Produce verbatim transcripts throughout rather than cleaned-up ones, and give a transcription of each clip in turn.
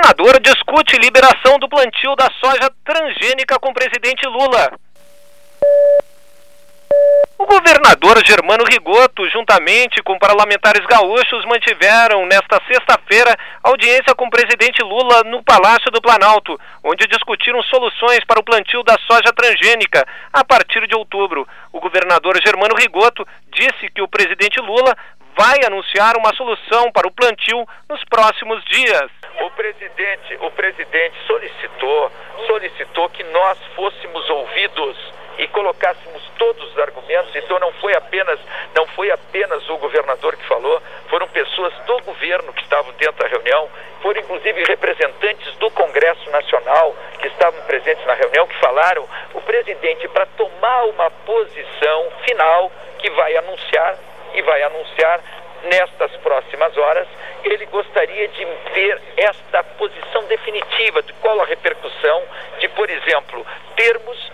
Governador discute liberação do plantio da soja transgênica com o presidente Lula. O governador Germano Rigotto, juntamente com parlamentares gaúchos, mantiveram nesta sexta-feira audiência com o presidente Lula no Palácio do Planalto, onde discutiram soluções para o plantio da soja transgênica a partir de outubro. O governador Germano Rigotto disse que o presidente Lula vai anunciar uma solução para o plantio nos próximos dias. O presidente, o presidente solicitou, solicitou que nós fôssemos ouvidos e colocássemos todos os argumentos. Então não foi apenas, não foi apenas o governador que falou, foram pessoas do governo que estavam dentro da reunião, foram inclusive representantes do Congresso Nacional que estavam presentes na reunião, que falaram. O presidente, para tomar uma posição final que vai anunciar e vai anunciar nestas próximas horas, ele gostaria de ter esta posição definitiva de qual a repercussão de, por exemplo, termos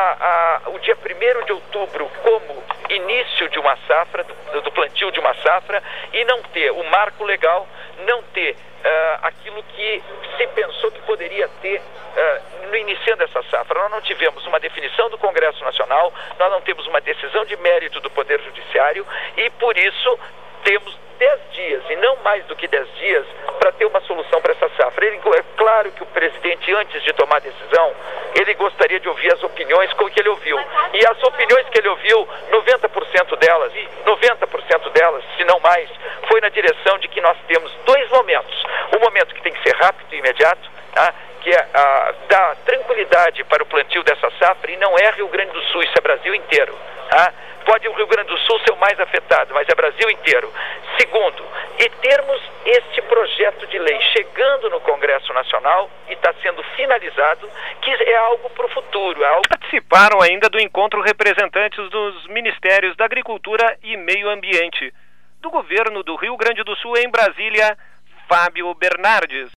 a, a, o dia primeiro de outubro como início de uma safra, do, do plantio de uma safra, e não ter o marco legal, não ter uh, aquilo que se pensou que poderia ter uh, no iniciando essa safra. Nós não tivemos uma definição do Congresso Nacional, nós não temos uma decisão de mérito do Poder Judiciário e, por isso, temos dez dias, e não mais do que dez dias, para ter uma solução para essa safra. Ele, é claro que o presidente, antes de tomar a decisão, ele gostaria de ouvir as opiniões com que ele ouviu. E as opiniões que ele ouviu, noventa por cento delas, noventa por cento delas, se não mais, foi na direção de que nós temos dois momentos. Um momento que tem que ser rápido e imediato, tá? que é a, dar tranquilidade para o plantio dessa safra, e não é Rio Grande do Sul, isso é Brasil inteiro. Tá? Pode o Rio Grande do Sul ser o mais afetado, mas é Brasil inteiro. Segundo, e termos este projeto de lei chegando no Congresso Nacional e está sendo finalizado, que é algo para o futuro. É algo... Participaram ainda do encontro representantes dos Ministérios da Agricultura e Meio Ambiente. Do governo do Rio Grande do Sul em Brasília, Fábio Bernardes.